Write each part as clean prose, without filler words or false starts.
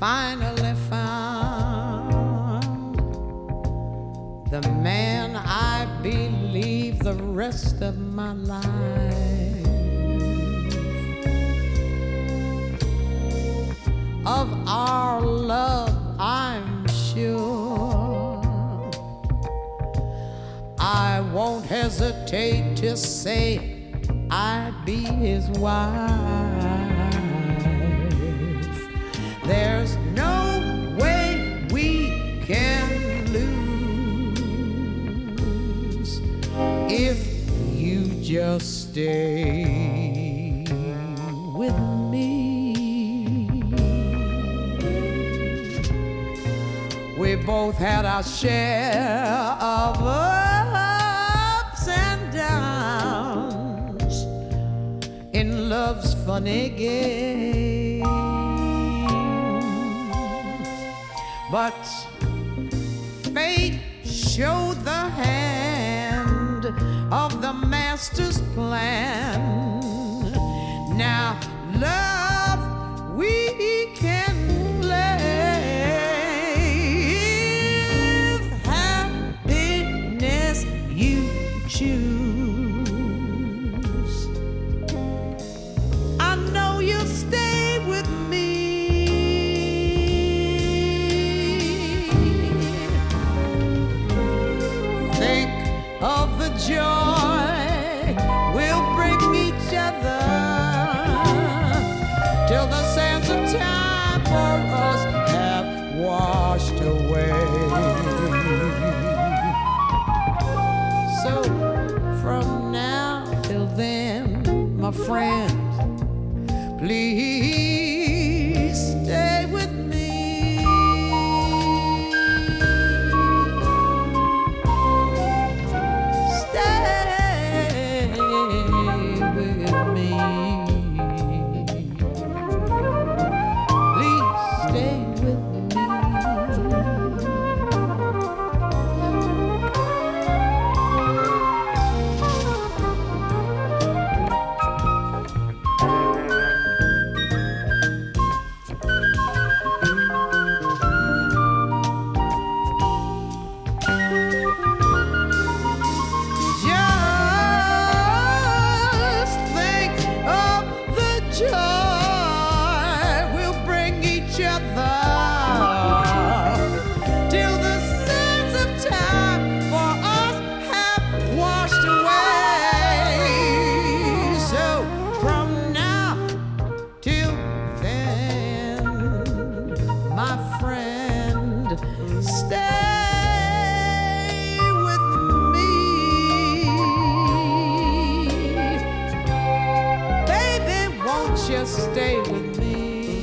finally found the man I believe the rest of my life. Of our love, I'm sure I won't hesitate to say I'd be his wife. There's no way we can lose if you just stay with me. We both had our share of ups and downs in love's funny game. But fate showed the hand of the master's plan. Now, love, we can live happiness you choose. I know you'll stay with me. Of the joy we'll bring each other till the sands of time for us have washed away. So from now till then, my friend, please stay with me. Just stay with me.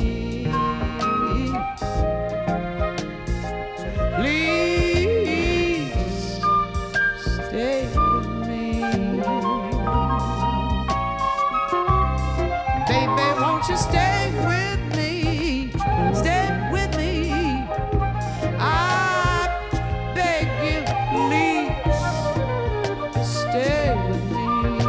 Please stay with me. Baby, won't you stay with me? Stay with me. I beg you, please stay with me.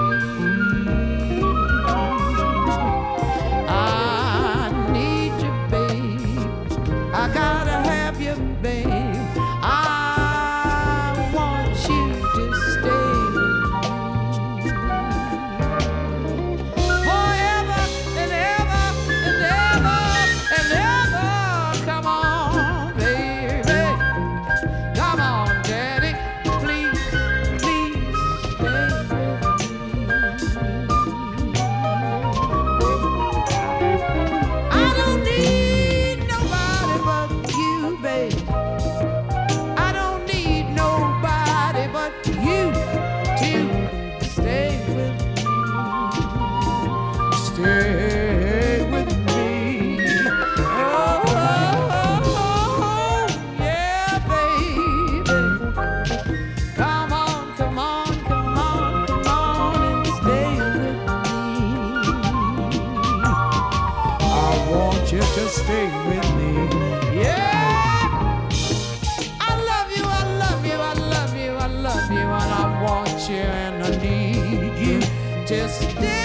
Stay with me. Oh, yeah, baby. Come on, come on, come on, come on and stay with me. I want you to stay with me. Yeah. I love you, I love you, I love you, I love you, and I want you and I need you to stay.